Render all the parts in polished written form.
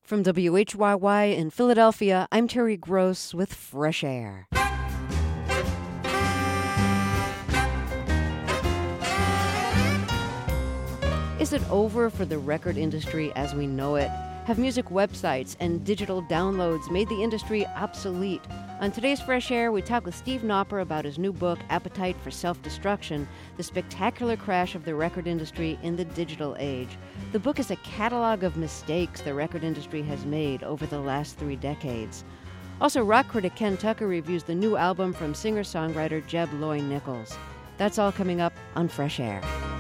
From WHYY in Philadelphia, I'm Terry Gross with Fresh Air. Is it over for the record industry as we know it? Have music websites and digital downloads made the industry obsolete? On today's Fresh Air, we talk with Steve Knopper about his new book, Appetite for Self-Destruction, the spectacular crash of the record industry in the digital age. The book is a catalog of mistakes the record industry has made over the last 3 decades. Also, rock critic Ken Tucker reviews the new album from singer-songwriter Jeb Loy-Nichols. That's all coming up on Fresh Air.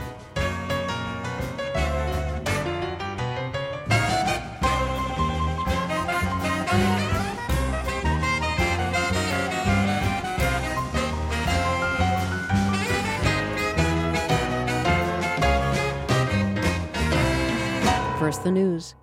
First, the news.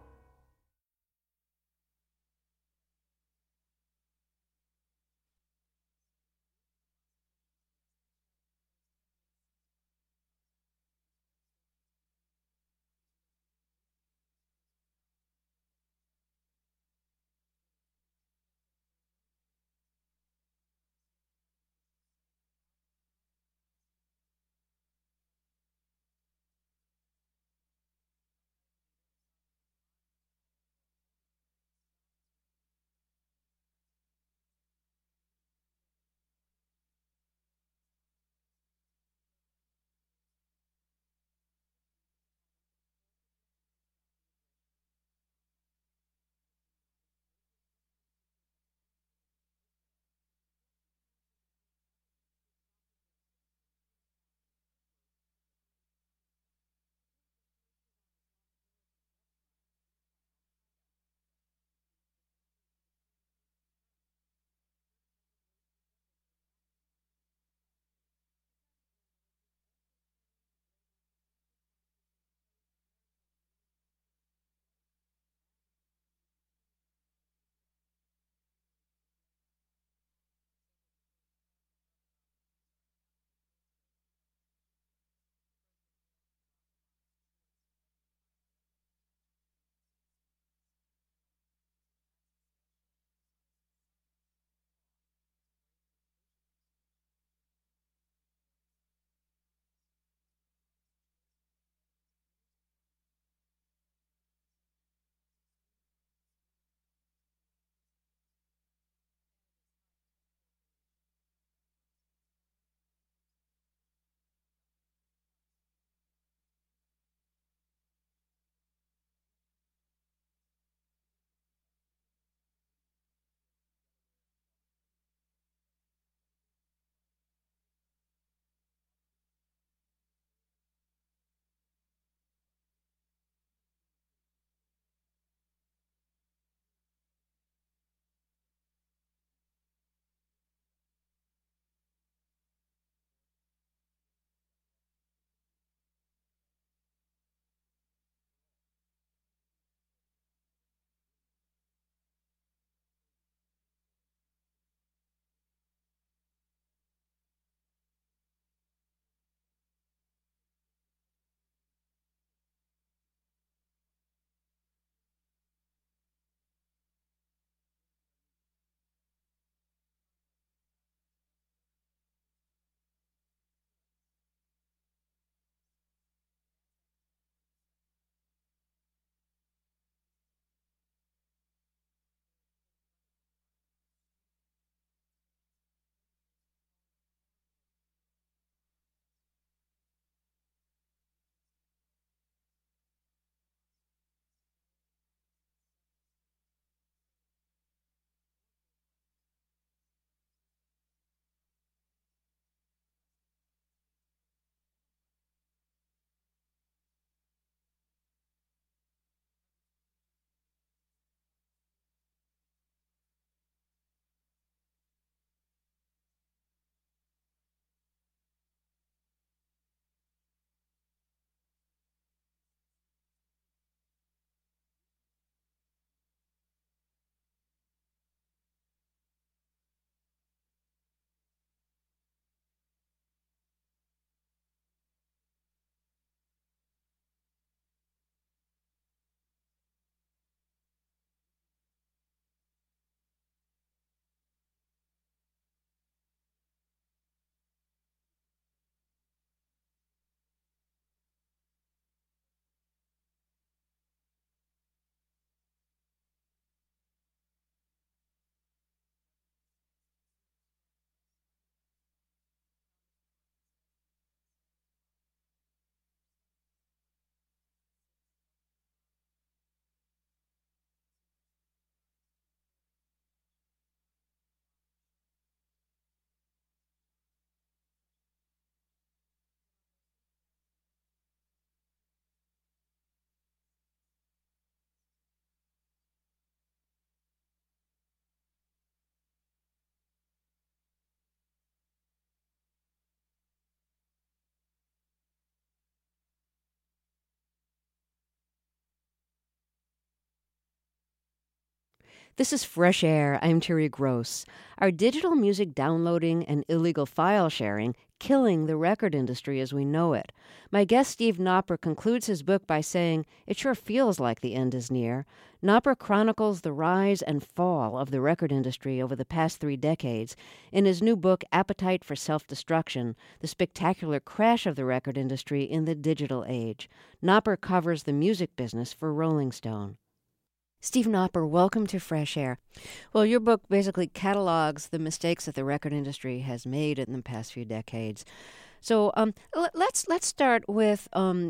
This is Fresh Air. I'm Terry Gross. Are digital music downloading and illegal file sharing killing the record industry as we know it? My guest Steve Knopper concludes his book by saying, it sure feels like the end is near. Knopper chronicles the rise and fall of the record industry over the past 3 decades in his new book, Appetite for Self-Destruction, The Spectacular Crash of the Record Industry in the Digital Age. Knopper covers the music business for Rolling Stone. Steve Knopper, welcome to Fresh Air. Well, your book basically catalogs the mistakes that the record industry has made in the past few decades. So let's start with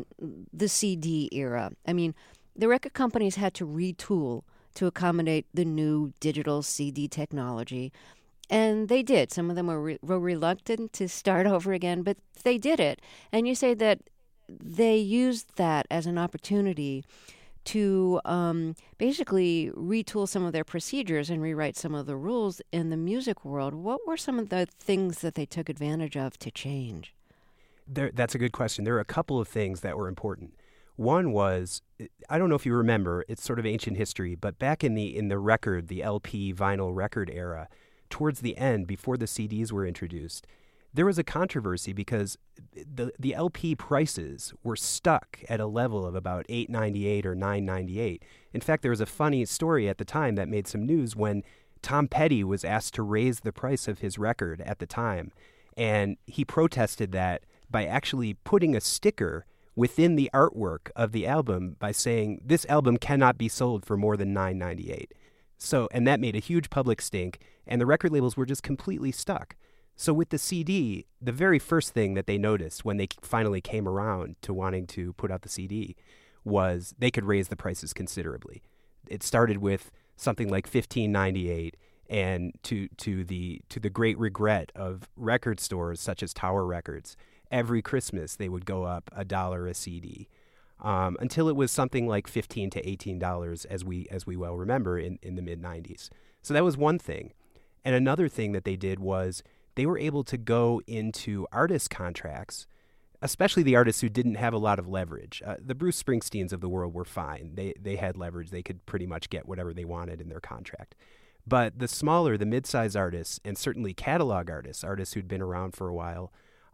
the CD era. I mean, the record companies had to retool to accommodate the new digital CD technology, and they did. Some of them were reluctant to start over again, but they did it. And you say that they used that as an opportunity to basically retool some of their procedures and rewrite some of the rules in the music world. What were some of the things that they took advantage of to change? That's a good question. There are a couple of things that were important. One was, I don't know if you remember, it's sort of ancient history, but back in the record, the LP vinyl record era, towards the end, before the CDs were introduced, there was a controversy because the LP prices were stuck at a level of about $8.98 or $9.98. In fact, there was a funny story at the time that made some news when Tom Petty was asked to raise the price of his record at the time, and he protested that by actually putting a sticker within the artwork of the album by saying, this album cannot be sold for more than $9.98. So, and that made a huge public stink, and the record labels were just completely stuck. So with the CD, the very first thing that they noticed when they finally came around to wanting to put out the CD was they could raise the prices considerably. It started with something like $15.98, and to the great regret of record stores such as Tower Records, every Christmas they would go up $1 a CD, until it was something like $15 to $18 as we well remember in the mid '90s. So that was one thing, and another thing that they did was they were able to go into artist contracts, especially the artists who didn't have a lot of leverage. The Bruce Springsteens of the world were fine. They had leverage. They could pretty much get whatever they wanted in their contract. But the smaller, the mid-size artists, and certainly catalog artists who'd been around for a while,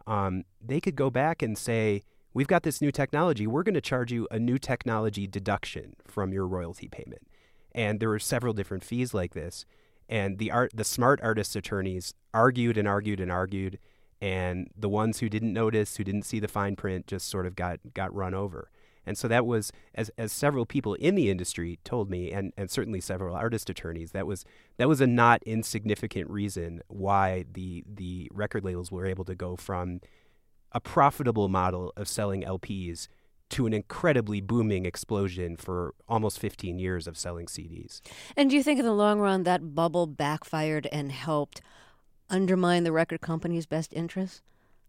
they could go back and say, we've got this new technology. We're going to charge you a new technology deduction from your royalty payment. And there were several different fees like this. And the smart artists' attorneys argued and argued and argued, and the ones who didn't notice, who didn't see the fine print, just sort of got run over. And so that was, as several people in the industry told me, and certainly several artist attorneys, that was a not insignificant reason why the record labels were able to go from a profitable model of selling LPs to an incredibly booming explosion for almost 15 years of selling CDs. And do you think in the long run that bubble backfired and helped undermine the record company's best interests?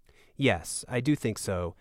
Yes, I do think so.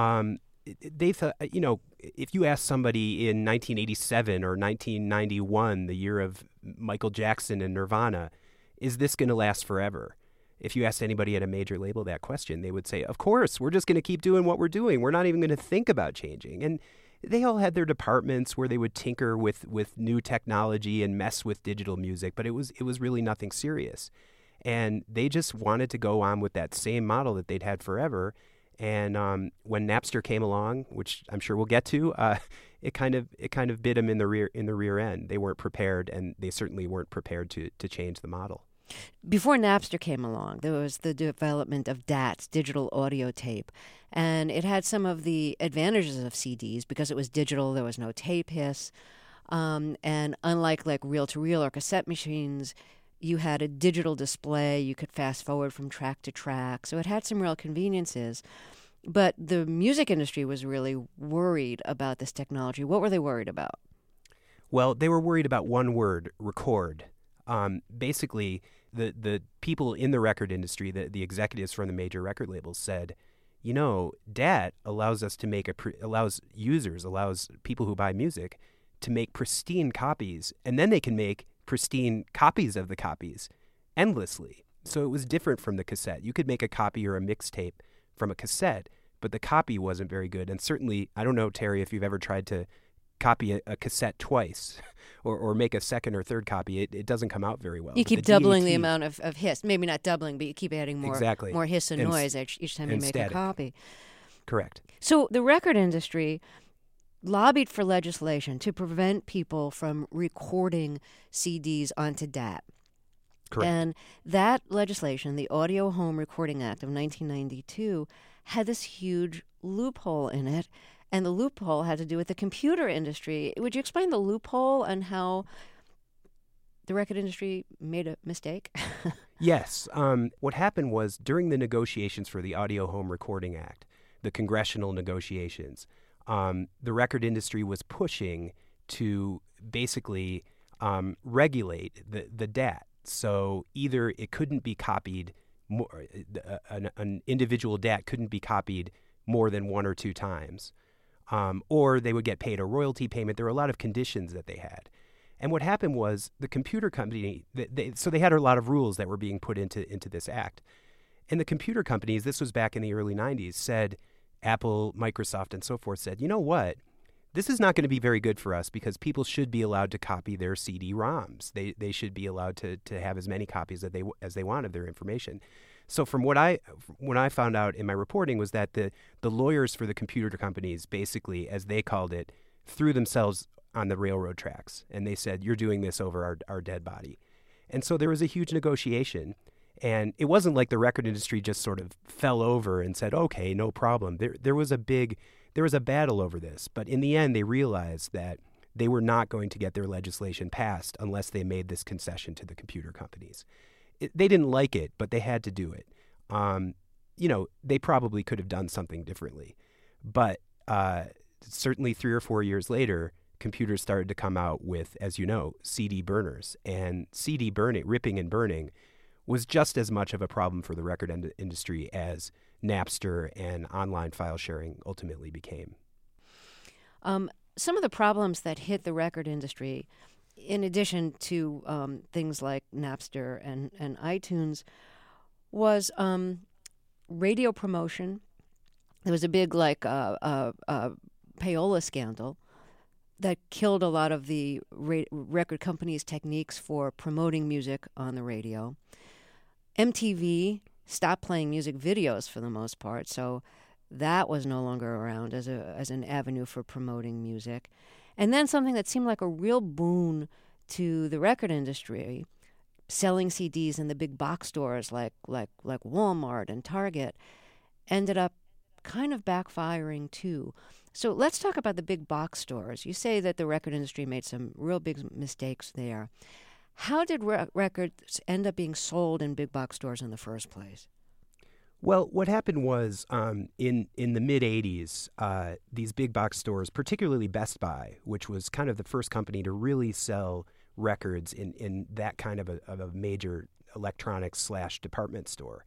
They thought, if you ask somebody in 1987 or 1991, the year of Michael Jackson and Nirvana, is this going to last forever? If you asked anybody at a major label that question, they would say, of course, we're just going to keep doing what we're doing. We're not even going to think about changing. And they all had their departments where they would tinker with new technology and mess with digital music, but it was really nothing serious. And they just wanted to go on with that same model that they'd had forever. And when Napster came along, which I'm sure we'll get to, it kind of bit them in the rear end. They weren't prepared, and they certainly weren't prepared to change the model. Before Napster came along, there was the development of DATs, digital audio tape, and it had some of the advantages of CDs because it was digital, there was no tape hiss, and unlike like reel-to-reel or cassette machines, you had a digital display, you could fast forward from track to track, so it had some real conveniences. But the music industry was really worried about this technology. What were they worried about? Well, they were worried about one word, record. Basically, the people in the record industry, the executives from the major record labels said, DAT allows us to allows people who buy music to make pristine copies, and then they can make pristine copies of the copies endlessly. So it was different from the cassette. You could make a copy or a mixtape from a cassette, but the copy wasn't very good. And certainly, I don't know, Terry, if you've ever tried to copy a cassette twice or make a second or third copy, it doesn't come out very well. You keep doubling the amount of hiss. Maybe not doubling, but you keep adding more hiss and noise each time you make a copy. Correct. So the record industry lobbied for legislation to prevent people from recording CDs onto DAT. Correct. And that legislation, the Audio Home Recording Act of 1992, had this huge loophole in it. And the loophole had to do with the computer industry. Would you explain the loophole and how the record industry made a mistake? Yes. What happened was during the negotiations for the Audio Home Recording Act, the congressional negotiations, the record industry was pushing to basically regulate the DAT. So either it couldn't be copied, an individual DAT couldn't be copied more than one or two times. Or they would get paid a royalty payment. There were a lot of conditions that they had. And what happened was the computer company, so they had a lot of rules that were being put into this act. And the computer companies, this was back in the early 90s, said, Apple, Microsoft, and so forth said, you know what? This is not going to be very good for us because people should be allowed to copy their CD-ROMs. They should be allowed to have as many copies as they want of their information. So from what I found out in my reporting was that the lawyers for the computer companies basically, as they called it, threw themselves on the railroad tracks. And they said, you're doing this over our dead body. And so there was a huge negotiation. And it wasn't like the record industry just sort of fell over and said, okay, no problem. There was a battle over this. But in the end, they realized that they were not going to get their legislation passed unless they made this concession to the computer companies. They didn't like it, but they had to do it. They probably could have done something differently. But certainly 3 or 4 years later, computers started to come out with, as you know, CD burners. And CD burning, ripping and burning, was just as much of a problem for the record industry as Napster and online file sharing ultimately became. Some of the problems that hit the record industry, in addition to things like Napster and iTunes, was radio promotion. There was a big payola scandal that killed a lot of the record companies' techniques for promoting music on the radio. MTV stopped playing music videos for the most part, so that was no longer around as an avenue for promoting music. And then something that seemed like a real boon to the record industry, selling CDs in the big box stores like Walmart and Target, ended up kind of backfiring too. So let's talk about the big box stores. You say that the record industry made some real big mistakes there. How did records end up being sold in big box stores in the first place? Well, what happened was in the mid-'80s, these big box stores, particularly Best Buy, which was kind of the first company to really sell records in that kind of a major electronics / department store,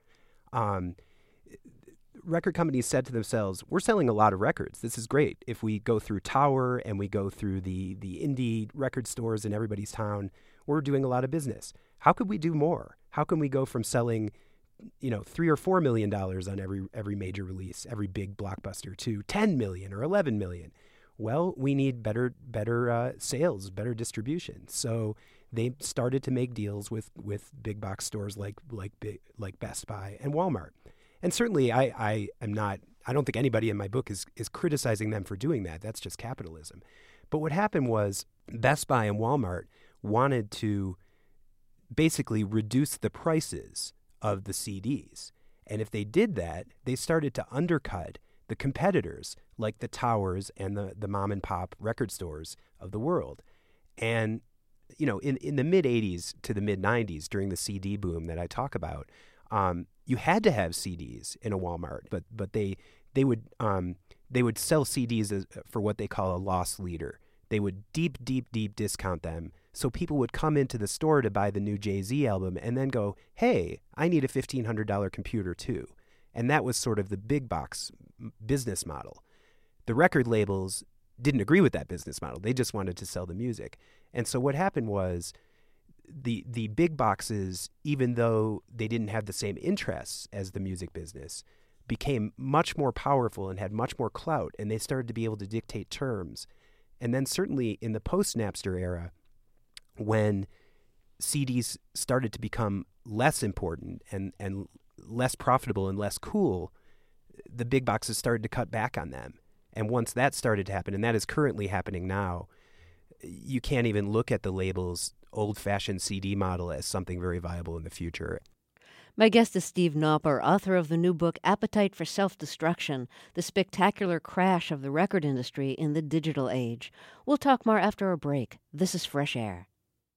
record companies said to themselves, we're selling a lot of records. This is great. If we go through Tower and we go through the indie record stores in everybody's town, we're doing a lot of business. How could we do more? How can we go from selling, $3 or $4 million on every major release, every big blockbuster, to 10 million or 11 million? Well, we need better sales, better distribution. So they started to make deals with big box stores like Best Buy and Walmart. And certainly I don't think anybody in my book is criticizing them for doing that. That's just capitalism. But what happened was Best Buy and Walmart wanted to basically reduce the prices of the CDs. And if they did that, they started to undercut the competitors like the Towers and the mom and pop record stores of the world. And, in the mid-'80s to the mid-'90s, during the CD boom that I talk about, you had to have CDs in a Walmart, but they would sell CDs for what they call a loss leader. They would deep discount them, so people would come into the store to buy the new Jay-Z album and then go, hey, I need a $1,500 computer too. And that was sort of the big box business model. The record labels didn't agree with that business model. They just wanted to sell the music. And so what happened was the big boxes, even though they didn't have the same interests as the music business, became much more powerful and had much more clout, and they started to be able to dictate terms. And then certainly in the post-Napster era, when CDs started to become less important and less profitable and less cool, the big boxes started to cut back on them. And once that started to happen, and that is currently happening now, you can't even look at the label's old-fashioned CD model as something very viable in the future. My guest is Steve Knopper, author of the new book Appetite for Self-Destruction, The Spectacular Crash of the Record Industry in the Digital Age. We'll talk more after a break. This is Fresh Air.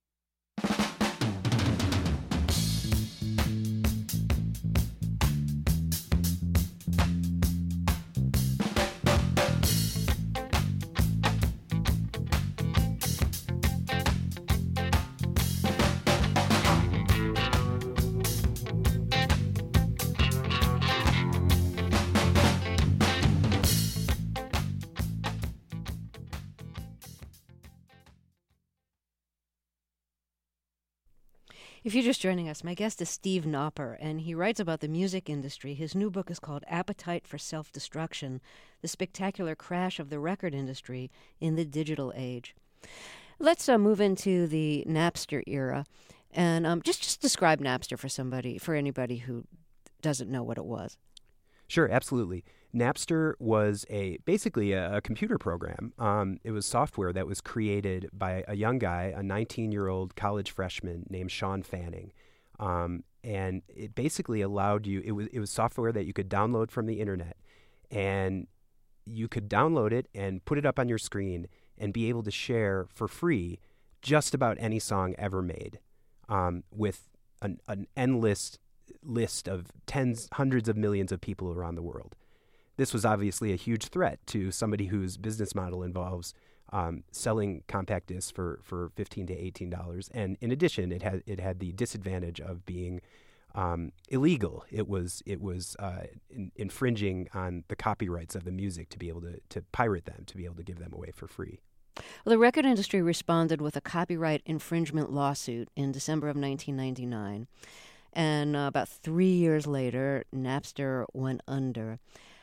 If you're just joining us, my guest is Steve Knopper, and he writes about the music industry. His new book is called Appetite for Self-Destruction, The Spectacular Crash of the Record Industry in the Digital Age. Let's move into the Napster era, and just describe Napster for anybody who doesn't know what it was. Sure, absolutely. Napster was basically a computer program. It was software that was created by a young guy, a 19-year-old college freshman named Sean Fanning. And it basically allowed you, it was software that you could download from the internet. And you could download it and put it up on your screen and be able to share for free just about any song ever made, with an endless list of hundreds of millions of people around the world. This was obviously a huge threat to somebody whose business model involves selling compact discs for $15 to $18. And in addition, it had the disadvantage of being illegal. It was infringing on the copyrights of the music to be able to pirate them, to be able to give them away for free. Well, the record industry responded with a copyright infringement lawsuit in December of 1999. And about 3 years later, Napster went under.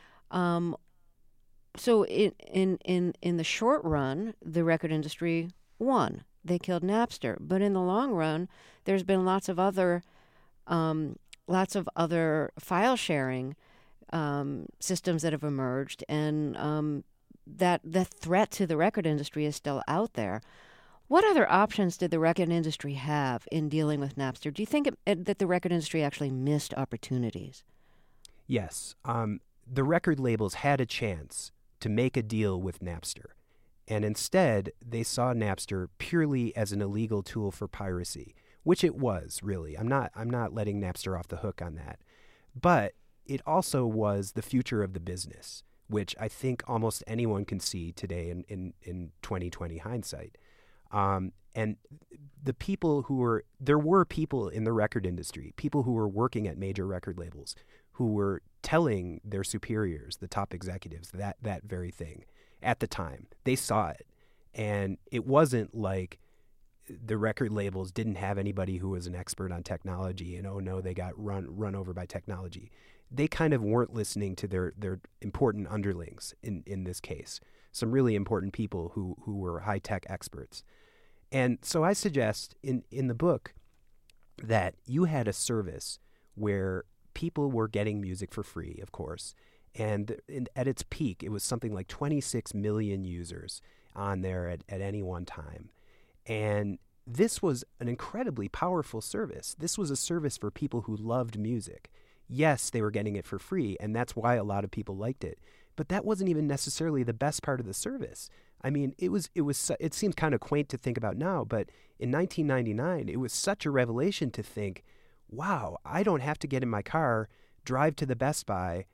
So in the short run, the record industry won. They killed Napster. But in the long run, there's been lots of other file sharing systems that have emerged, and that the threat to the record industry is still out there. What other options did the record industry have in dealing with Napster? Do you think that the record industry actually missed opportunities? Yes. The record labels had a chance to make a deal with Napster, and instead they saw Napster purely as an illegal tool for piracy, which it was, really. I'm not letting Napster off the hook on that. But it also was the future of the business, which I think almost anyone can see today in 2020 hindsight. And the people there were people in the record industry, people who were working at major record labels, who were telling their superiors, the top executives, that very thing at the time. They saw it. And it wasn't like the record labels didn't have anybody who was an expert on technology and, oh no, they got run over by technology. They kind of weren't listening to their important underlings in this case, some really important people who were high-tech experts. And so I suggest in the book that you had a service where people were getting music for free, of course, and at its peak, it was something like 26 million users on there at any one time. And this was an incredibly powerful service. This was a service for people who loved music. Yes, they were getting it for free, and that's why a lot of people liked it. But that wasn't even necessarily the best part of the service. I mean, it seems kind of quaint to think about now, but in 1999, it was such a revelation to think, wow, I don't have to get in my car, drive to the Best Buy,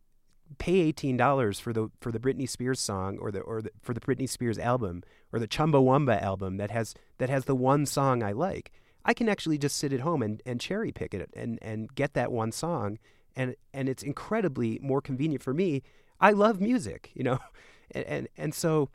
pay $18 for the Britney Spears song or for the Britney Spears album or the Chumbawamba album that has the one song I like. I can actually just sit at home and cherry pick it and get that one song, and it's incredibly more convenient for me. I love music, and so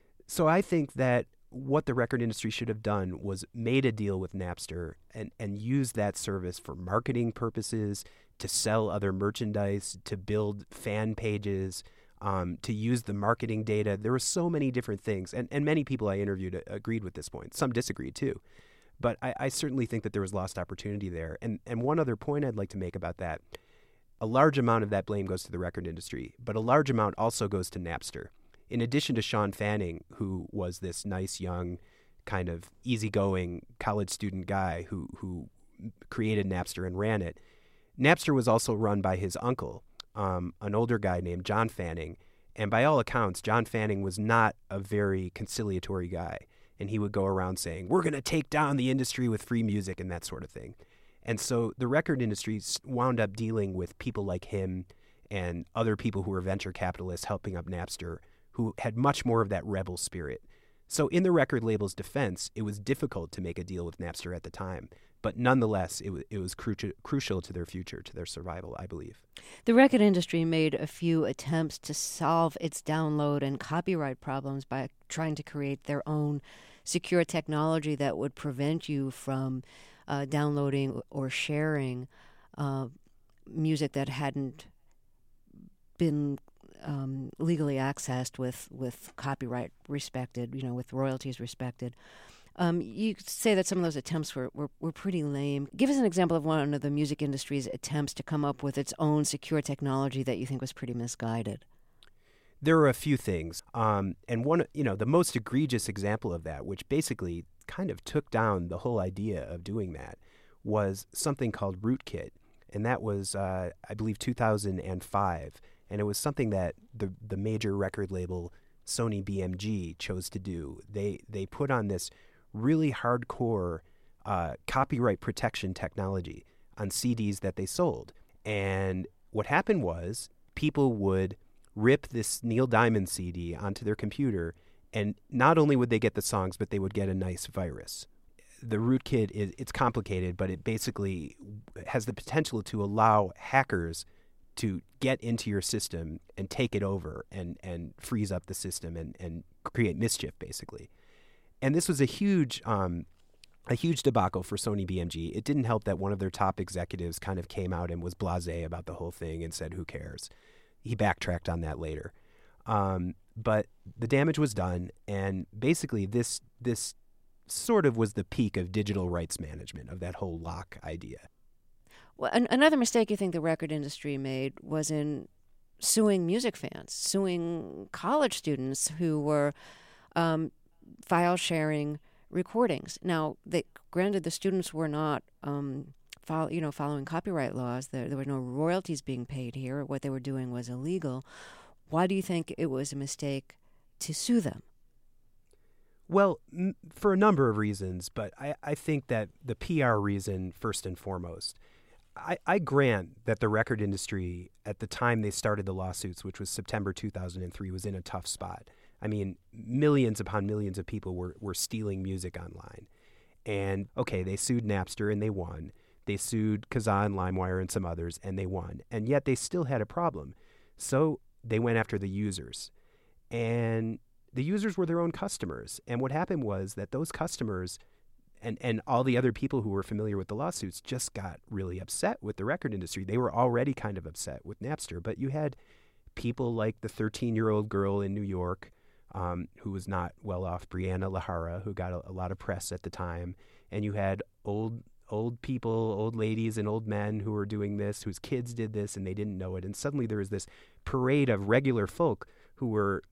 I think that what the record industry should have done was made a deal with Napster and used that service for marketing purposes, to sell other merchandise, to build fan pages, to use the marketing data. There were so many different things, and many people I interviewed agreed with this point. Some disagreed too. But I certainly think that there was lost opportunity there. And one other point I'd like to make about that, a large amount of that blame goes to the record industry, but a large amount also goes to Napster. In addition to Sean Fanning, who was this nice, young, kind of easygoing college student guy who created Napster and ran it, Napster was also run by his uncle, an older guy named John Fanning. And by all accounts, John Fanning was not a very conciliatory guy. And he would go around saying, we're going to take down the industry with free music and that sort of thing. And so the record industry wound up dealing with people like him and other people who were venture capitalists helping up Napster, who had much more of that rebel spirit. So in the record label's defense, it was difficult to make a deal with Napster at the time. But nonetheless, it was crucial to their future, to their survival, I believe. The record industry made a few attempts to solve its download and copyright problems by trying to create their own secure technology that would prevent you from downloading or sharing music that hadn't been legally accessed with copyright respected, with royalties respected. You could say that some of those attempts were pretty lame. Give us an example of one of the music industry's attempts to come up with its own secure technology that you think was pretty misguided. There are a few things. And one, the most egregious example of that, which basically kind of took down the whole idea of doing that, was something called Rootkit. And that was, I believe, 2005. And it was something that the major record label, Sony BMG, chose to do. They put on this really hardcore copyright protection technology on CDs that they sold. And what happened was people would rip this Neil Diamond CD onto their computer, and not only would they get the songs, but they would get a nice virus. The Rootkit it's complicated, but it basically has the potential to allow hackers to get into your system and take it over and freeze up the system and create mischief, basically. And this was a huge debacle for Sony BMG. It didn't help that one of their top executives kind of came out and was blasé about the whole thing and said, who cares? He backtracked on that later. But the damage was done, and basically this sort of was the peak of digital rights management, of that whole lock idea. Well, another mistake you think the record industry made was in suing music fans, suing college students who were file sharing recordings. Now, granted, the students were not following copyright laws. There were no royalties being paid here. What they were doing was illegal. Why do you think it was a mistake to sue them? Well, for a number of reasons, but I think that the PR reason, first and foremost. I grant that the record industry, at the time they started the lawsuits, which was September 2003, was in a tough spot. I mean, millions upon millions of people were stealing music online. And, okay, they sued Napster and they won. They sued Kazaa and LimeWire and some others, and they won. And yet they still had a problem. So they went after the users. And the users were their own customers. And what happened was that those customers and all the other people who were familiar with the lawsuits just got really upset with the record industry. They were already kind of upset with Napster. But you had people like the 13-year-old girl in New York who was not well off, Brianna Lahara, who got a lot of press at the time. And you had old people, old ladies and old men who were doing this, whose kids did this, and they didn't know it. And suddenly there was this parade of regular folk who were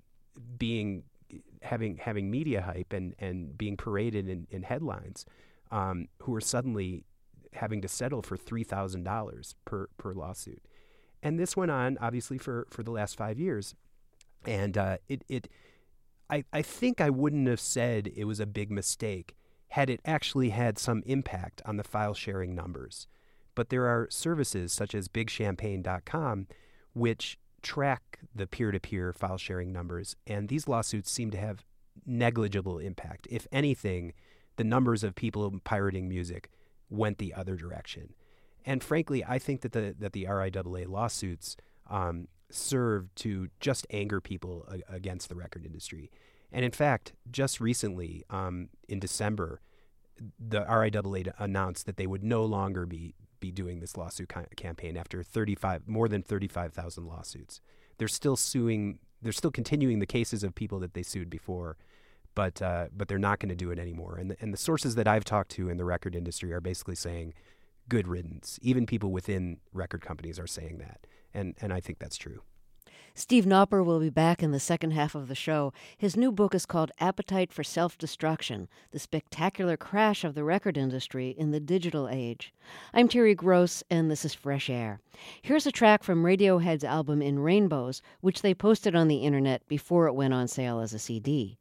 having media hype and being paraded in headlines, who were suddenly having to settle for $3,000 per lawsuit. And this went on, obviously, for the last 5 years. And I think I wouldn't have said it was a big mistake had it actually had some impact on the file sharing numbers. But there are services such as BigChampagne.com which track the peer-to-peer file sharing numbers, and these lawsuits seem to have negligible impact. If anything, the numbers of people pirating music went the other direction. And frankly, I think that the RIAA lawsuits served to just anger people against the record industry. And in fact, just recently, in December, the RIAA announced that they would no longer be doing this lawsuit campaign after more than 35,000 lawsuits. They're still suing. They're still continuing the cases of people that they sued before, but they're not going to do it anymore. And the sources that I've talked to in the record industry are basically saying, good riddance. Even people within record companies are saying that, and I think that's true. Steve Knopper will be back in the second half of the show. His new book is called Appetite for Self-Destruction, The Spectacular Crash of the Record Industry in the Digital Age. I'm Terry Gross, and this is Fresh Air. Here's a track from Radiohead's album In Rainbows, which they posted on the internet before it went on sale as a CD.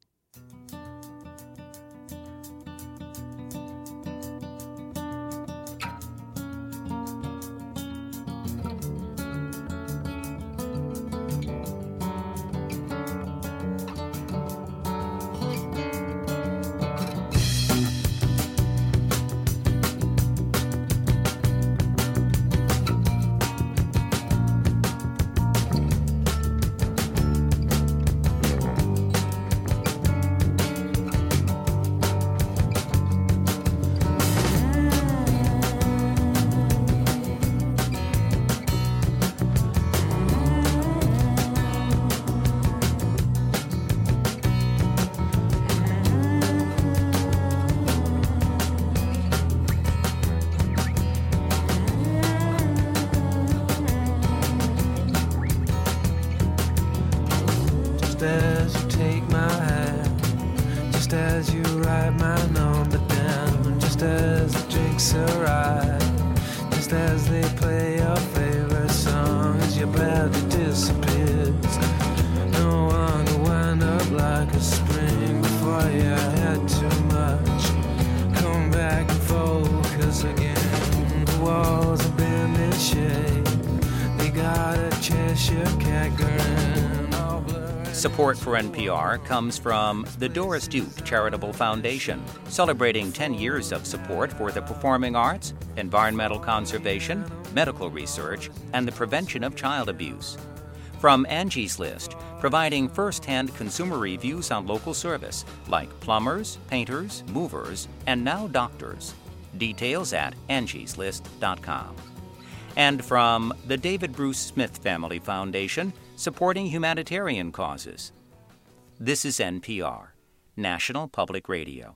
Support for NPR comes from the Doris Duke Charitable Foundation, celebrating 10 years of support for the performing arts, environmental conservation, medical research, and the prevention of child abuse. From Angie's List, providing first-hand consumer reviews on local service like plumbers, painters, movers, and now doctors. Details at angieslist.com. And from the David Bruce Smith Family Foundation, supporting humanitarian causes. This is NPR, National Public Radio.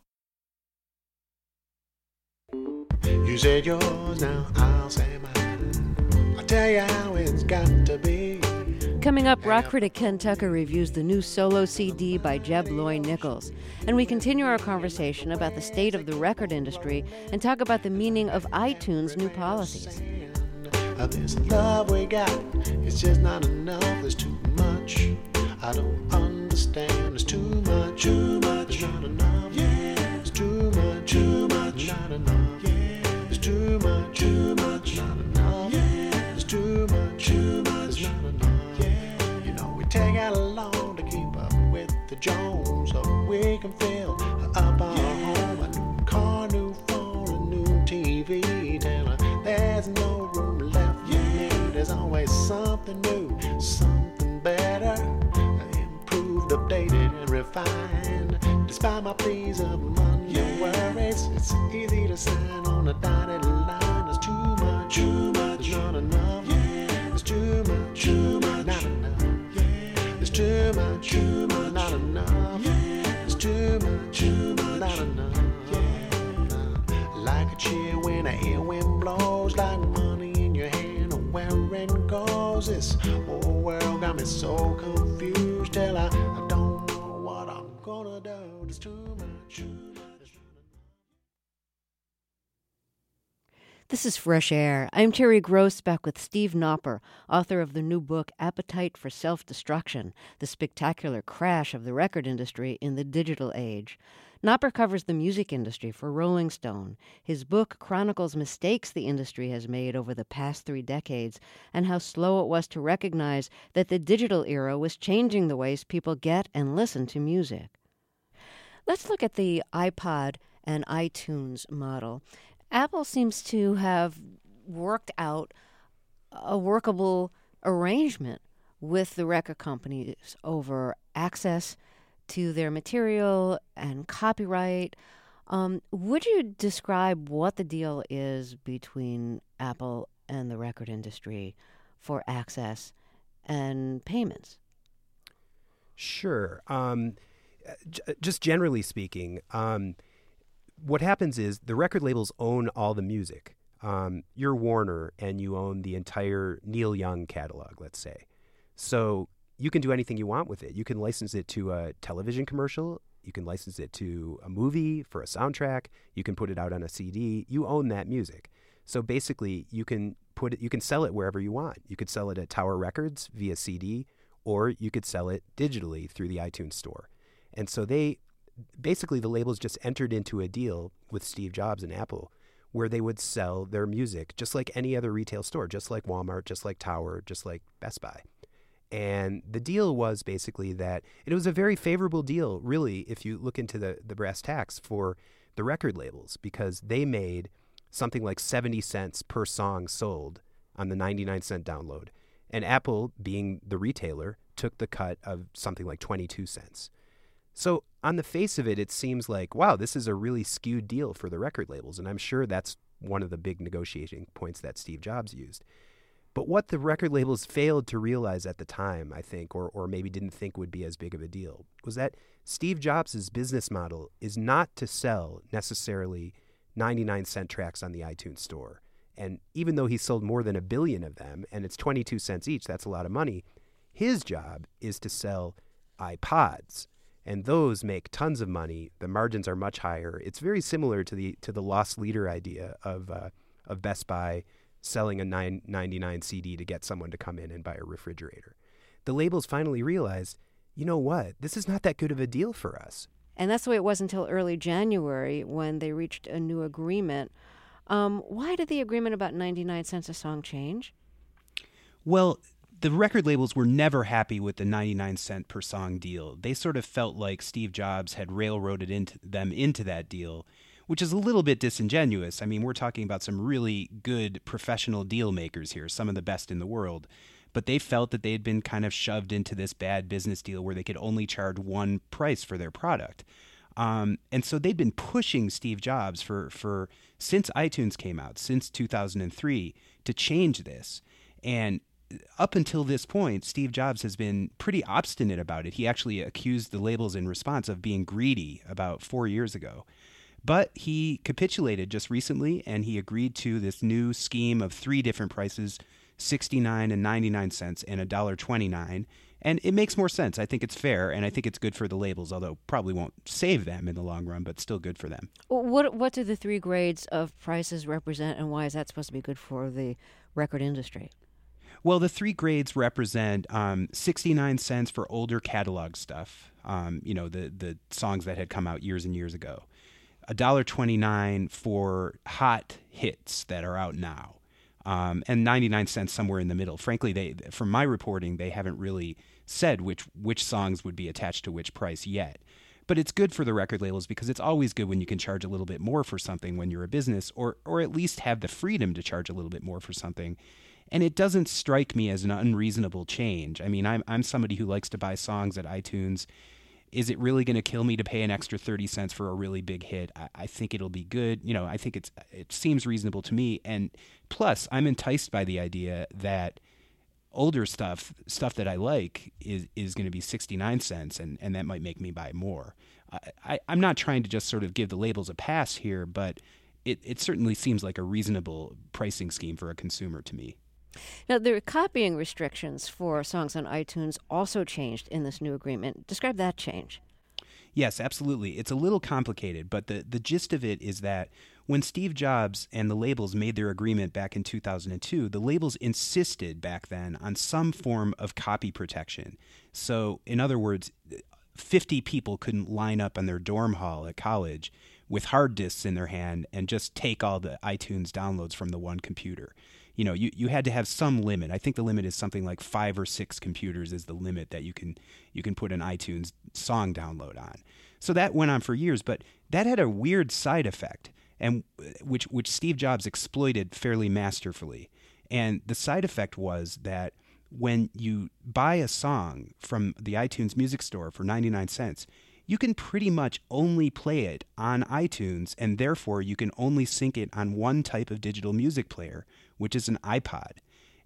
You said yours, now I'll say mine. I'll tell you how it's got to be. Coming up, rock critic Ken Tucker reviews the new solo CD by Jeb Loy Nichols. And we continue our conversation about the state of the record industry and talk about the meaning of iTunes' new policies. This love we got, it's just not enough. There's too much. I don't understand. There's too much. Too much. Not enough. Yeah. There's too much. Too much. Not enough. Yeah. There's too much. Too much. Not enough. Yeah. There's too much. Too much. There's not enough. Yeah. You know we take out a loan to keep up with the Jones, so we can fill up our home. A new car, new phone, a new TV. Tell her there's no room left. There's always something new, something better, improved, updated, and refined. Despite my pleas of money and worries, it's easy to sign on a dotted line. There's too much, there's not enough. There's too much, not enough. There's too much, not enough. There's too much, not enough. Like a chill when a air wind blows, like money in your hand. Where it goes, this whole world got me so confused till I don't know what I'm gonna do. There's too much. This is Fresh Air. I'm Terry Gross, back with Steve Knopper, author of the new book Appetite for Self-Destruction, The Spectacular Crash of the Record Industry in the Digital Age. Knopper covers the music industry for Rolling Stone. His book chronicles mistakes the industry has made over the past 3 decades and how slow it was to recognize that the digital era was changing the ways people get and listen to music. Let's look at the iPod and iTunes model. Apple seems to have worked out a workable arrangement with the record companies over access to their material and copyright. Would you describe what the deal is between Apple and the record industry for access and payments? Sure. Just generally speaking, what happens is the record labels own all the music. You're Warner and you own the entire Neil Young catalog, let's say. So you can do anything you want with it. You can license it to a television commercial. You can license it to a movie for a soundtrack. You can put it out on a CD. You own that music. So basically, you can sell it wherever you want. You could sell it at Tower Records via CD, or you could sell it digitally through the iTunes store. And so the labels just entered into a deal with Steve Jobs and Apple where they would sell their music just like any other retail store, just like Walmart, just like Tower, just like Best Buy. And the deal was basically that it was a very favorable deal, really, if you look into the brass tacks for the record labels, because they made something like 70 cents per song sold on the 99-cent download. And Apple, being the retailer, took the cut of something like 22 cents. So on the face of it, it seems like, wow, this is a really skewed deal for the record labels. And I'm sure that's one of the big negotiating points that Steve Jobs used. But what the record labels failed to realize at the time, I think, or maybe didn't think would be as big of a deal, was that Steve Jobs' business model is not to sell necessarily 99-cent tracks on the iTunes store. And even though he sold more than 1 billion of them, and it's 22 cents each, that's a lot of money, his job is to sell iPods. And those make tons of money. The margins are much higher. It's very similar to the loss leader idea of Best Buy selling a $9.99 CD to get someone to come in and buy a refrigerator. The labels finally realized, you know what, this is not that good of a deal for us. And that's the way it was until early January when they reached a new agreement. Why did the agreement about 99 cents a song change? Well, the record labels were never happy with the 99-cent per song deal. They sort of felt like Steve Jobs had railroaded them into that deal, which is a little bit disingenuous. I mean, we're talking about some really good professional deal makers here, some of the best in the world. But they felt that they had been kind of shoved into this bad business deal where they could only charge one price for their product. And so they'd been pushing Steve Jobs for since iTunes came out, since 2003, to change this. And up until this point, Steve Jobs has been pretty obstinate about it. He actually accused the labels in response of being greedy about 4 years ago. But he capitulated just recently, and he agreed to this new scheme of 3 different prices, 69 and 99 cents and $1.29. And it makes more sense. I think it's fair, and I think it's good for the labels, although probably won't save them in the long run, but still good for them. What do the 3 grades of prices represent, and why is that supposed to be good for the record industry? Well, the 3 grades represent 69 cents for older catalog stuff, the songs that had come out years and years ago. $1.29 for hot hits that are out now, and 99 cents somewhere in the middle. Frankly, from my reporting, they haven't really said which songs would be attached to which price yet. But it's good for the record labels because it's always good when you can charge a little bit more for something when you're a business, or at least have the freedom to charge a little bit more for something. And it doesn't strike me as an unreasonable change. I mean, I'm somebody who likes to buy songs at iTunes. Is it really going to kill me to pay an extra 30 cents for a really big hit? I think it'll be good. I think it seems reasonable to me. And plus, I'm enticed by the idea that older stuff that I like is going to be 69 cents, and that might make me buy more. I'm not trying to just sort of give the labels a pass here, but it certainly seems like a reasonable pricing scheme for a consumer to me. Now, the copying restrictions for songs on iTunes also changed in this new agreement. Describe that change. Yes, absolutely. It's a little complicated, but the gist of it is that when Steve Jobs and the labels made their agreement back in 2002, the labels insisted back then on some form of copy protection. So, in other words, 50 people couldn't line up in their dorm hall at college with hard disks in their hand and just take all the iTunes downloads from the one computer. You had to have some limit. I think the limit is something like 5 or 6 computers is the limit that you can put an iTunes song download on. So that went on for years, but that had a weird side effect, and which Steve Jobs exploited fairly masterfully. And the side effect was that when you buy a song from the iTunes Music Store for 99 cents, you can pretty much only play it on iTunes, and therefore you can only sync it on one type of digital music player, which is an iPod.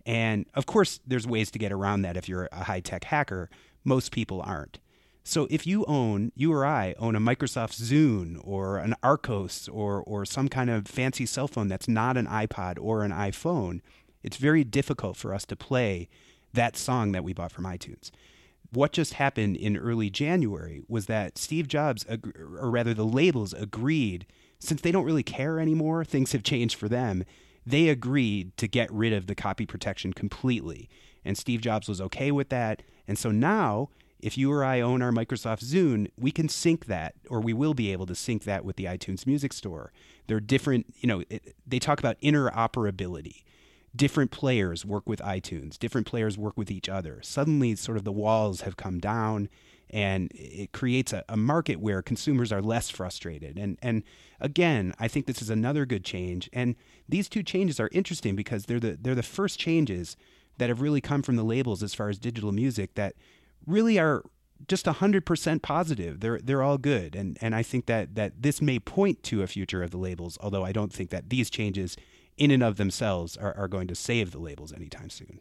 And of course, there's ways to get around that if you're a high-tech hacker. Most people aren't. So if you or I own a Microsoft Zune or an Arcos or some kind of fancy cell phone that's not an iPod or an iPhone, it's very difficult for us to play that song that we bought from iTunes. What just happened in early January was that Steve Jobs, or rather the labels, agreed, since they don't really care anymore, things have changed for them, they agreed to get rid of the copy protection completely. And Steve Jobs was okay with that. And so now, if you or I own our Microsoft Zune, we can sync that, or we will be able to sync that with the iTunes Music Store. There are different, they talk about interoperability. Different players work with iTunes. Different players work with each other. Suddenly, sort of the walls have come down, and it creates a market where consumers are less frustrated. And again, I think this is another good change. And these two changes are interesting because they're the first changes that have really come from the labels as far as digital music that really are just 100% positive. They're all good. And I think that this may point to a future of the labels, although I don't think that these changes in and of themselves are going to save the labels anytime soon.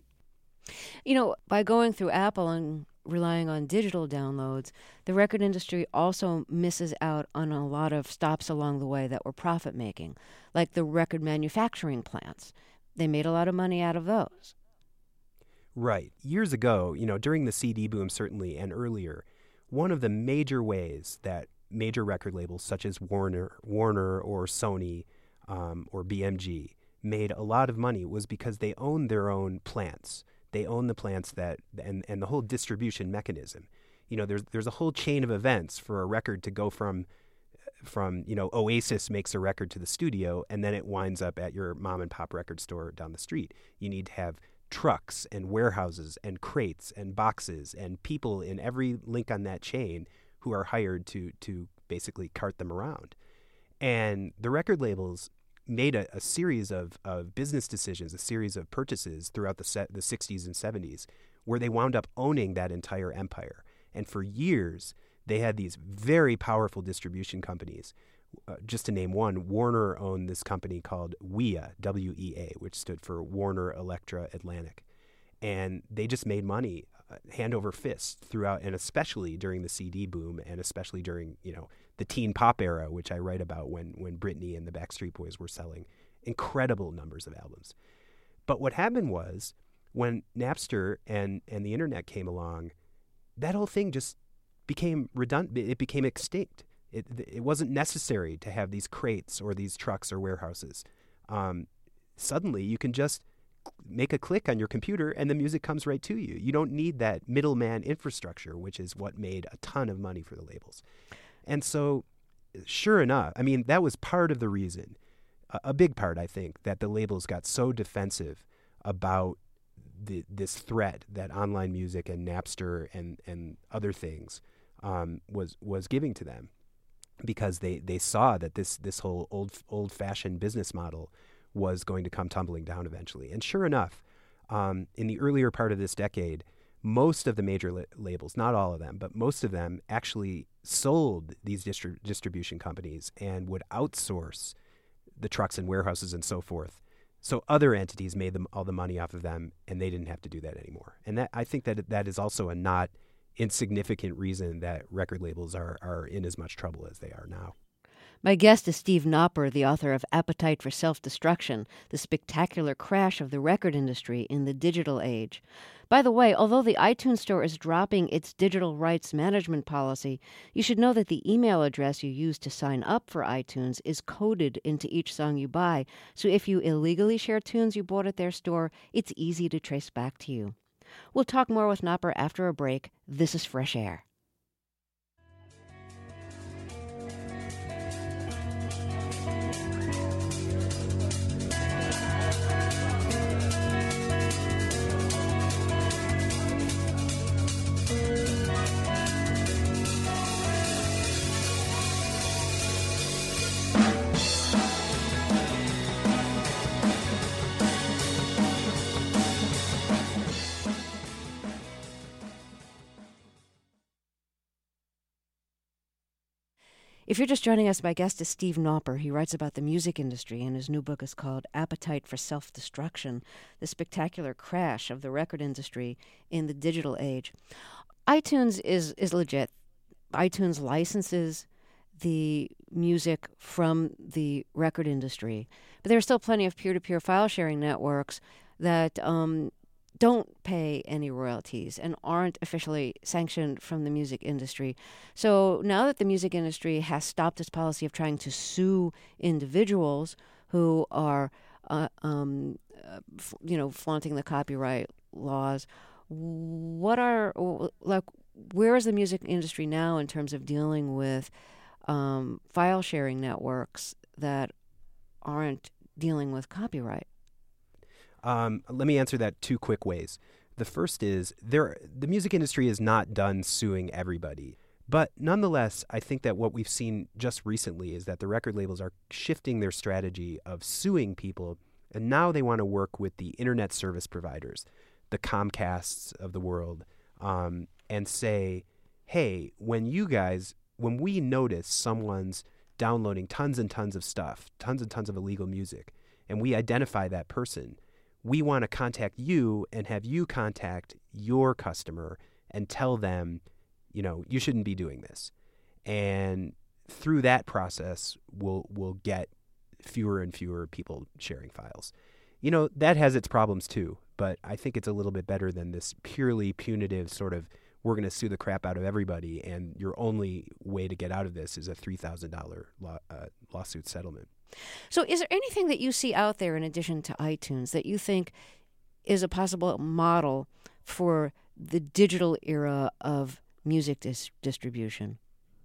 By going through Apple and relying on digital downloads, the record industry also misses out on a lot of stops along the way that were profit-making, like the record manufacturing plants. They made a lot of money out of those. Right. Years ago, during the CD boom certainly and earlier, one of the major ways that major record labels such as Warner or Sony or BMG made a lot of money was because they owned their own plants. They own the plants that and the whole distribution mechanism. There's a whole chain of events for a record to go from Oasis makes a record to the studio, and then it winds up at your mom and pop record store down the street. You need to have trucks and warehouses and crates and boxes and people in every link on that chain who are hired to basically cart them around. And the record labels made a series of business decisions, a series of purchases throughout the 60s and 70s, where they wound up owning that entire empire. And for years, they had these very powerful distribution companies. Just to name one, Warner owned this company called WEA, W-E-A, which stood for Warner Elektra Atlantic. And they just made money hand over fist throughout, and especially during the CD boom, and especially during, the teen pop era, which I write about when Britney and the Backstreet Boys were selling incredible numbers of albums. But what happened was when Napster and the internet came along, that whole thing just became redundant. It became extinct. It wasn't necessary to have these crates or these trucks or warehouses. Suddenly, you can just make a click on your computer and the music comes right to you. You don't need that middleman infrastructure, which is what made a ton of money for the labels. And so, sure enough, that was part of the reason, a big part, I think, that the labels got so defensive about this threat that online music and Napster and other things was giving to them, because they saw that this whole old-fashioned business model was going to come tumbling down eventually. And sure enough, in the earlier part of this decade, most of the major labels, not all of them, but most of them actually sold these distribution companies and would outsource the trucks and warehouses and so forth. So other entities made them all the money off of them, and they didn't have to do that anymore. And I think that is also a not insignificant reason that record labels are in as much trouble as they are now. My guest is Steve Knopper, the author of Appetite for Self-Destruction, the spectacular crash of the record industry in the digital age. By the way, although the iTunes Store is dropping its digital rights management policy, you should know that the email address you use to sign up for iTunes is coded into each song you buy, so if you illegally share tunes you bought at their store, it's easy to trace back to you. We'll talk more with Knopper after a break. This is Fresh Air. If you're just joining us, my guest is Steve Nauper. He writes about the music industry, and his new book is called Appetite for Self-Destruction, The Spectacular Crash of the Record Industry in the Digital Age. iTunes is legit. iTunes licenses the music from the record industry, but there are still plenty of peer-to-peer file-sharing networks that don't pay any royalties and aren't officially sanctioned from the music industry. So now that the music industry has stopped its policy of trying to sue individuals who are, flaunting the copyright laws, where is the music industry now in terms of dealing with file sharing networks that aren't dealing with copyright? Let me answer that two quick ways. The first is the music industry is not done suing everybody. But nonetheless, I think that what we've seen just recently is that the record labels are shifting their strategy of suing people, and now they want to work with the internet service providers, the Comcasts of the world, and say, hey, when we notice someone's downloading tons and tons of stuff, tons and tons of illegal music, and we identify that person, we want to contact you and have you contact your customer and tell them, you shouldn't be doing this. And through that process, we'll get fewer and fewer people sharing files. That has its problems too, but I think it's a little bit better than this purely punitive sort of, we're going to sue the crap out of everybody, and your only way to get out of this is a $3,000 lawsuit settlement. So is there anything that you see out there in addition to iTunes that you think is a possible model for the digital era of music distribution?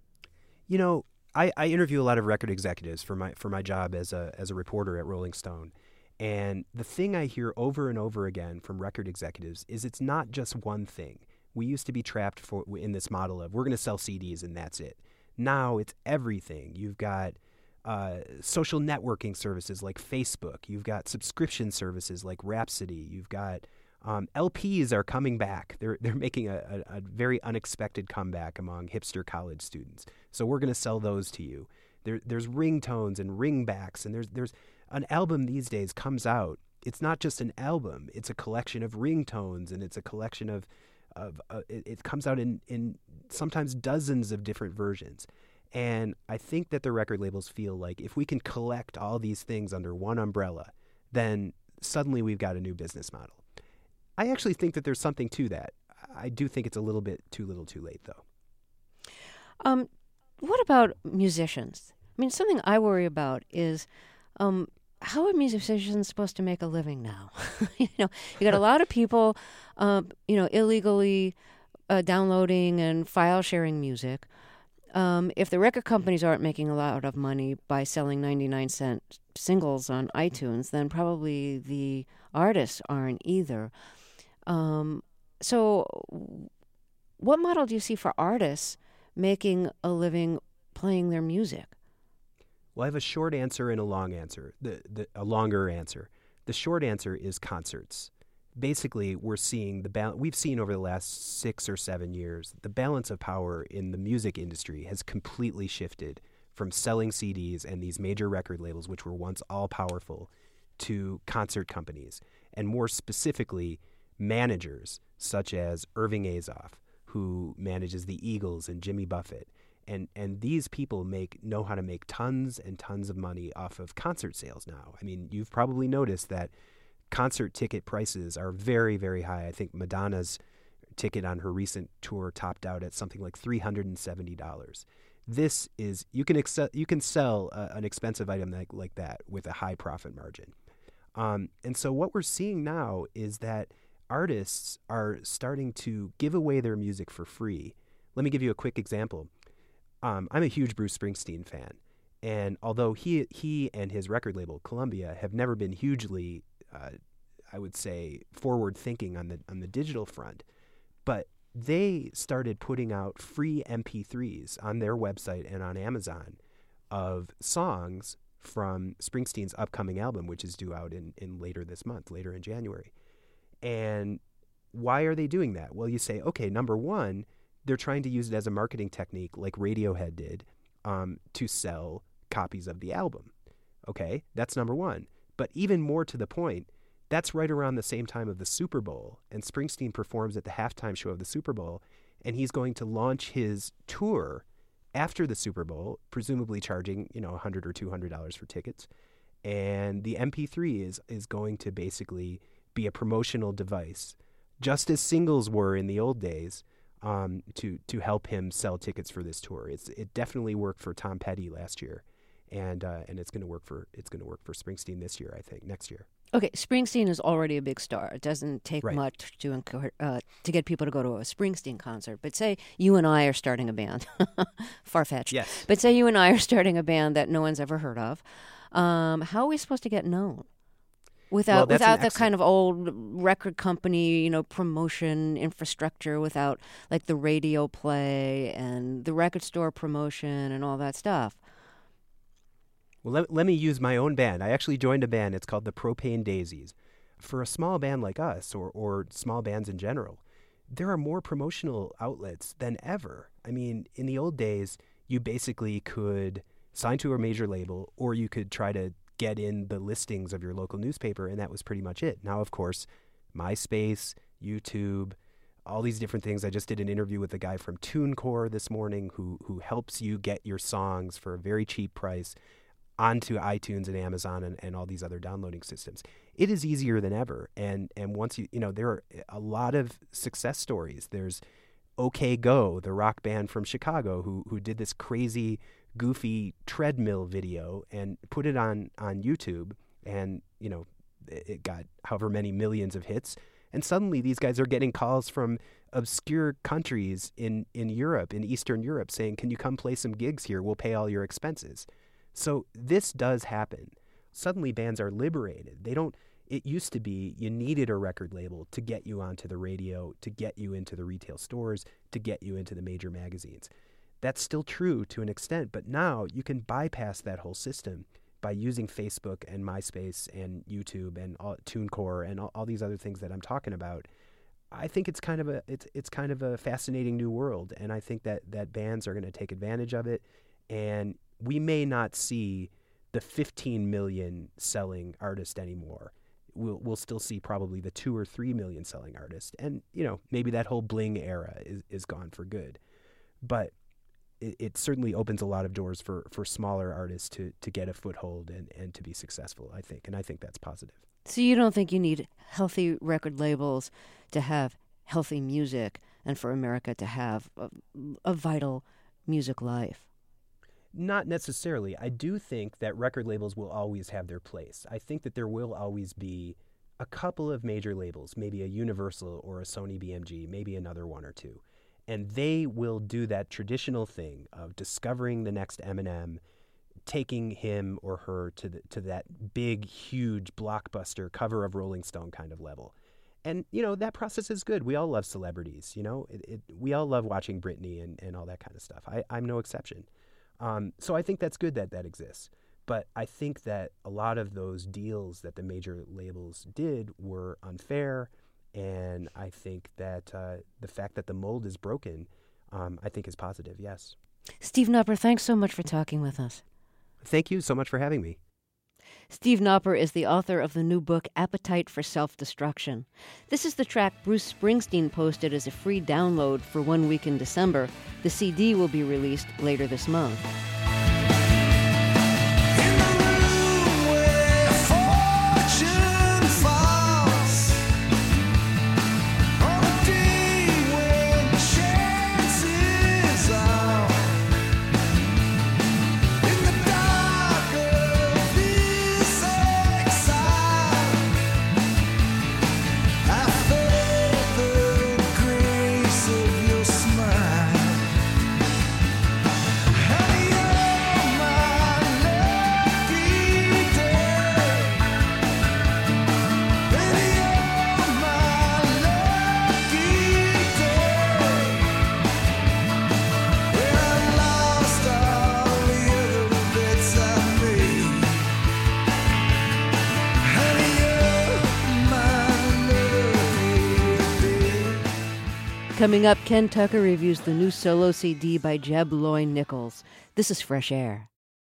I interview a lot of record executives for my job as a reporter at Rolling Stone. And the thing I hear over and over again from record executives is it's not just one thing. We used to be trapped in this model of we're going to sell CDs and that's it. Now it's everything. You've got social networking services like Facebook. You've got subscription services like Rhapsody. You've got LPs are coming back. They're making a very unexpected comeback among hipster college students. So we're going to sell those to you. There's ringtones and ringbacks, and there's an album these days comes out. It's not just an album. It's a collection of ringtones, and it's a collection of it comes out in sometimes dozens of different versions. And I think that the record labels feel like if we can collect all these things under one umbrella, then suddenly we've got a new business model. I actually think that there's something to that. I do think it's a little bit too little too late, though. What about musicians? I mean, something I worry about is how are musicians supposed to make a living now? You got a lot of people, illegally downloading and file sharing music. If the record companies aren't making a lot of money by selling 99-cent singles on iTunes, then probably the artists aren't either. So what model do you see for artists making a living playing their music? Well, I have a short answer and a long answer, a longer answer. The short answer is concerts. Basically, we're seeing we've seen over the last 6 or 7 years, the balance of power in the music industry has completely shifted from selling CDs and these major record labels, which were once all powerful, to concert companies, and more specifically, managers such as Irving Azoff, who manages the Eagles, and Jimmy Buffett. And these people know how to make tons and tons of money off of concert sales now. I mean, you've probably noticed that concert ticket prices are very, very high. I think Madonna's ticket on her recent tour topped out at something like $370. This is you can sell an expensive item like that with a high profit margin. And so what we're seeing now is that artists are starting to give away their music for free. Let me give you a quick example. I'm a huge Bruce Springsteen fan, and although he and his record label Columbia have never been hugely, I would say, forward thinking on the digital front, but they started putting out free MP3s on their website and on Amazon of songs from Springsteen's upcoming album, which is due out in later this month, later in January. And why are they doing that? Well, you say, okay, number one, they're trying to use it as a marketing technique like Radiohead did to sell copies of the album. Okay, that's number one. But even more to the point, that's right around the same time of the Super Bowl, and Springsteen performs at the halftime show of the Super Bowl, and he's going to launch his tour after the Super Bowl, presumably charging, $100 or $200 for tickets. And the MP3 is going to basically be a promotional device, just as singles were in the old days, to help him sell tickets for this tour. It definitely worked for Tom Petty last year, and it's going to work for Springsteen this year, I think, next year. Okay, Springsteen is already a big star. It doesn't take Right. much to get people to go to a Springsteen concert. But say you and I are starting a band, far-fetched. Yes. But say you and I are starting a band that no one's ever heard of. How are we supposed to get known without that's without an the kind of old record company, promotion infrastructure, without like the radio play and the record store promotion and all that stuff? Well, let me use my own band. I actually joined a band. It's called the Propane Daisies. For a small band like us, or small bands in general, there are more promotional outlets than ever. I mean, in the old days, you basically could sign to a major label, or you could try to get in the listings of your local newspaper, and that was pretty much it. Now, of course, MySpace, YouTube, all these different things. I just did an interview with a guy from TuneCore this morning who helps you get your songs for a very cheap price onto iTunes and Amazon and all these other downloading systems. It is easier than ever. And once there are a lot of success stories. There's OK Go, the rock band from Chicago, who did this crazy, goofy treadmill video and put it on YouTube. And, it got however many millions of hits. And suddenly these guys are getting calls from obscure countries in Europe, in Eastern Europe, saying, can you come play some gigs here? We'll pay all your expenses. So this does happen. Suddenly bands are liberated. It used to be you needed a record label to get you onto the radio, to get you into the retail stores, to get you into the major magazines. That's still true to an extent, but now you can bypass that whole system by using Facebook and MySpace and YouTube and TuneCore and all these other things that I'm talking about. I think it's kind of a fascinating new world, and I think that bands are going to take advantage of it, and we may not see the 15 million selling artist anymore. We'll still see probably the 2 or 3 million selling artist, and maybe that whole bling era is gone for good. But it certainly opens a lot of doors for smaller artists to get a foothold and to be successful, I think, and I think that's positive. So you don't think you need healthy record labels to have healthy music and for America to have a vital music life? Not necessarily. I do think that record labels will always have their place. I think that there will always be a couple of major labels, maybe a Universal or a Sony BMG, maybe another one or two. And they will do that traditional thing of discovering the next Eminem, taking him or her to that big, huge blockbuster cover of Rolling Stone kind of level. And, that process is good. We all love celebrities, we all love watching Britney and all that kind of stuff. I'm no exception. So I think that's good that exists. But I think that a lot of those deals that the major labels did were unfair. And I think that the fact that the mold is broken, I think is positive, yes. Steve Knopper, thanks so much for talking with us. Thank you so much for having me. Steve Knopper is the author of the new book, Appetite for Self-Destruction. This is the track Bruce Springsteen posted as a free download for 1 week in December. The CD will be released later this month. Hey, Coming up, Ken Tucker reviews the new solo CD by Jeb Loyne Nichols. This is Fresh Air.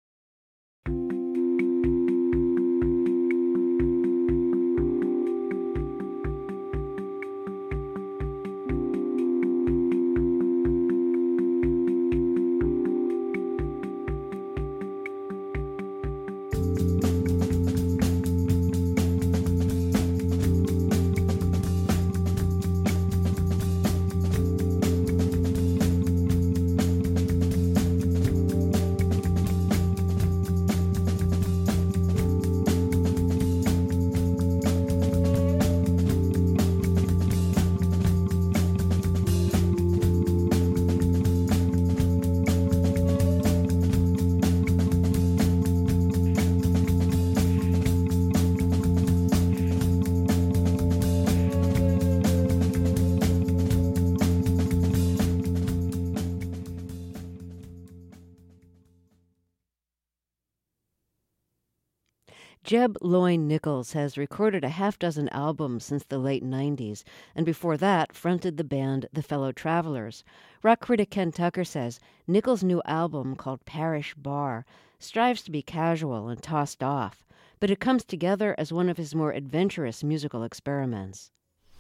Jeb Loyne Nichols has recorded a half-dozen albums since the late 90s, and before that fronted the band The Fellow Travelers. Rock critic Ken Tucker says Nichols' new album, called Parish Bar, strives to be casual and tossed off, but it comes together as one of his more adventurous musical experiments.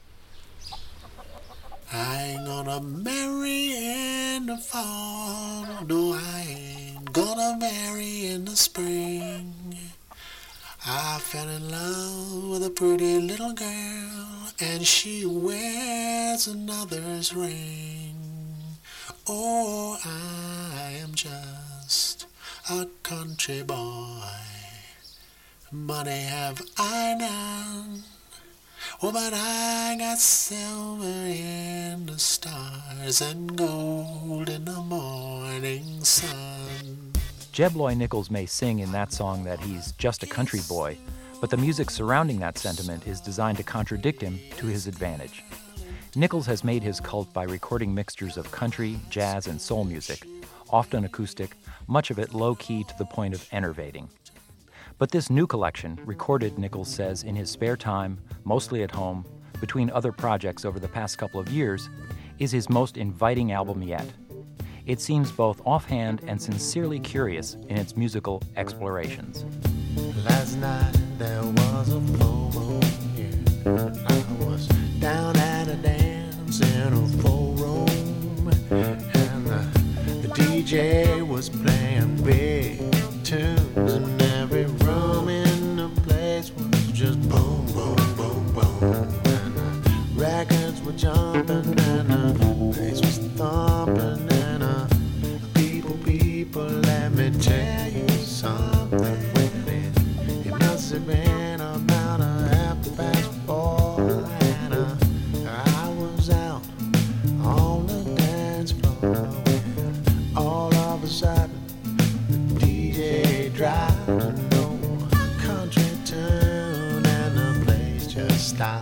I ain't gonna marry in the fall, no, I ain't gonna marry in the spring. I fell in love with a pretty little girl, and she wears another's ring. Oh, I am just a country boy. Money have I none. Oh, but I got silver in the stars and gold in the morning sun. Jeb Loyne Nichols may sing in that song that he's just a country boy, but the music surrounding that sentiment is designed to contradict him to his advantage. Nichols has made his cult by recording mixtures of country, jazz, and soul music, often acoustic, much of it low-key to the point of enervating. But this new collection, recorded, Nichols says, in his spare time, mostly at home, between other projects over the past couple of years, is his most inviting album yet. It seems both offhand and sincerely curious in its musical explorations. Last night there was a full moon, yeah. I was down at a dance in a full room, and the DJ was playing big tunes, and every room in the place was just boom, boom, boom, boom. And the records were jumping and the bass was thumping. People, let me tell you something. It must have been about a 4:30, and I was out on the dance floor when all of a sudden the DJ dropped an old country tune and the place just stopped.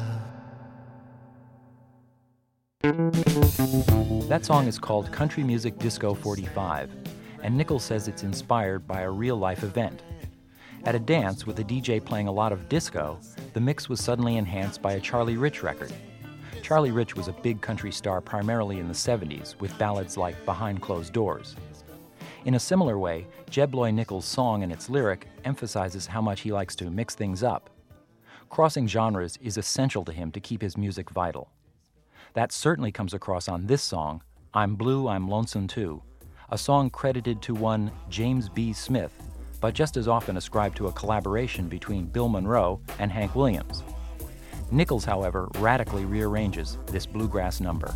That song is called Country Music Disco 45. And Nichols says it's inspired by a real-life event. At a dance with a DJ playing a lot of disco, the mix was suddenly enhanced by a Charlie Rich record. Charlie Rich was a big country star primarily in the 70s, with ballads like Behind Closed Doors. In a similar way, Jeb Loyne Nichols' song and its lyric emphasizes how much he likes to mix things up. Crossing genres is essential to him to keep his music vital. That certainly comes across on this song, I'm Blue, I'm Lonesome Too, a song credited to one James B. Smith, but just as often ascribed to a collaboration between Bill Monroe and Hank Williams. Nichols, however, radically rearranges this bluegrass number.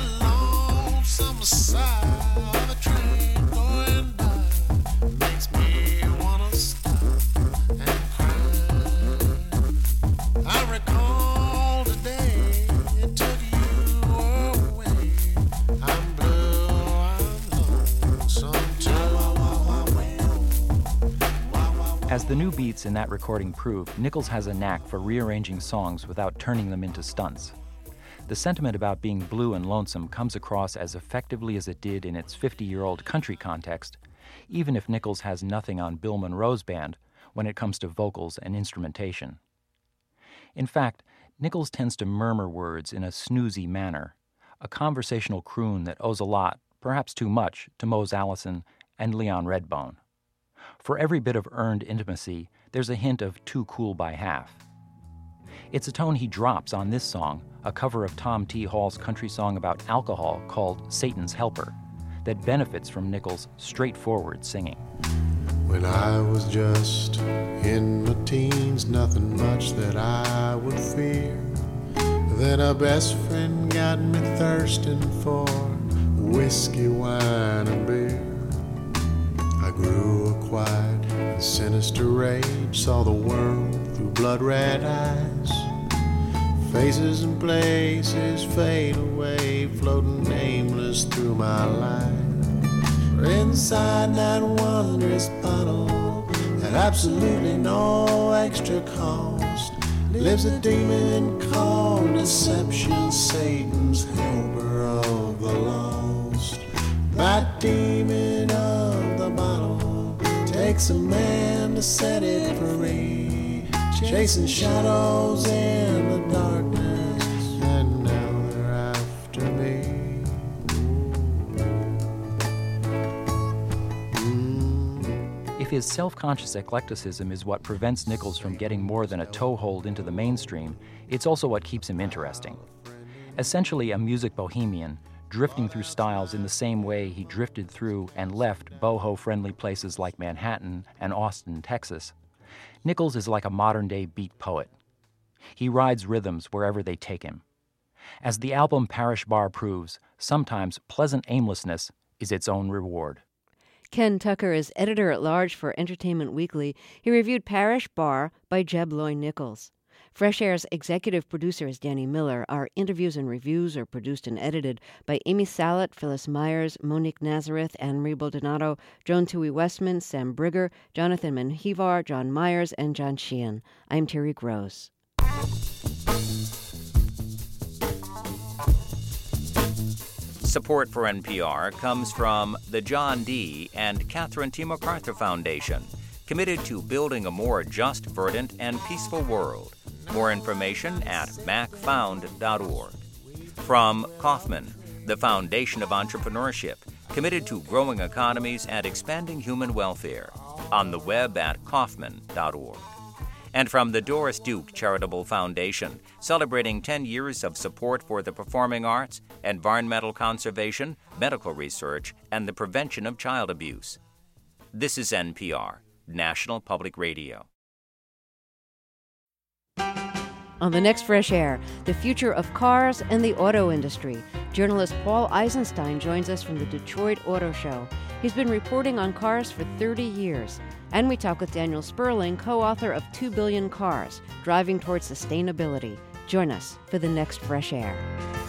As the new beats in that recording prove, Nichols has a knack for rearranging songs without turning them into stunts. The sentiment about being blue and lonesome comes across as effectively as it did in its 50-year-old country context, even if Nichols has nothing on Bill Monroe's band when it comes to vocals and instrumentation. In fact, Nichols tends to murmur words in a snoozy manner, a conversational croon that owes a lot, perhaps too much, to Mose Allison and Leon Redbone. For every bit of earned intimacy, there's a hint of too cool by half. It's a tone he drops on this song, a cover of Tom T. Hall's country song about alcohol called Satan's Helper, that benefits from Nichols' straightforward singing. When I was just in my teens, nothing much that I would fear. Then a best friend got me thirsting for whiskey, wine, and beer. I grew a quiet and sinister rage, saw the world through blood-red eyes. Faces and places fade away, floating nameless through my life. Inside that wondrous bottle, at absolutely no extra cost, lives a demon called deception, Satan's helper of the lost. That demon of the bottle takes a man to set it free, chasing shadows in the darkness, and now they're after me. If his self-conscious eclecticism is what prevents Nichols from getting more than a toehold into the mainstream, it's also what keeps him interesting. Essentially a music bohemian, drifting through styles in the same way he drifted through and left boho-friendly places like Manhattan and Austin, Texas, Nichols is like a modern-day beat poet. He rides rhythms wherever they take him. As the album Parish Bar proves, sometimes pleasant aimlessness is its own reward. Ken Tucker is editor-at-large for Entertainment Weekly. He reviewed Parish Bar by Jeb Loy Nichols. Fresh Air's executive producer is Danny Miller. Our interviews and reviews are produced and edited by Amy Salet, Phyllis Myers, Monique Nazareth, Anne-Marie Baldonado, Joan Tui Westman, Sam Brigger, Jonathan Menjivar, John Myers, and John Sheehan. I'm Terry Gross. Support for NPR comes from the John D. and Catherine T. MacArthur Foundation, committed to building a more just, verdant, and peaceful world. More information at macfound.org. From Kauffman, the Foundation of Entrepreneurship, committed to growing economies and expanding human welfare. On the web at kauffman.org. And from the Doris Duke Charitable Foundation, celebrating 10 years of support for the performing arts, environmental conservation, medical research, and the prevention of child abuse. This is NPR, National Public Radio. On the next Fresh Air, the future of cars and the auto industry. Journalist Paul Eisenstein joins us from the Detroit Auto Show. He's been reporting on cars for 30 years. And we talk with Daniel Sperling, co-author of 2 Billion Cars, Driving Towards Sustainability. Join us for the next Fresh Air.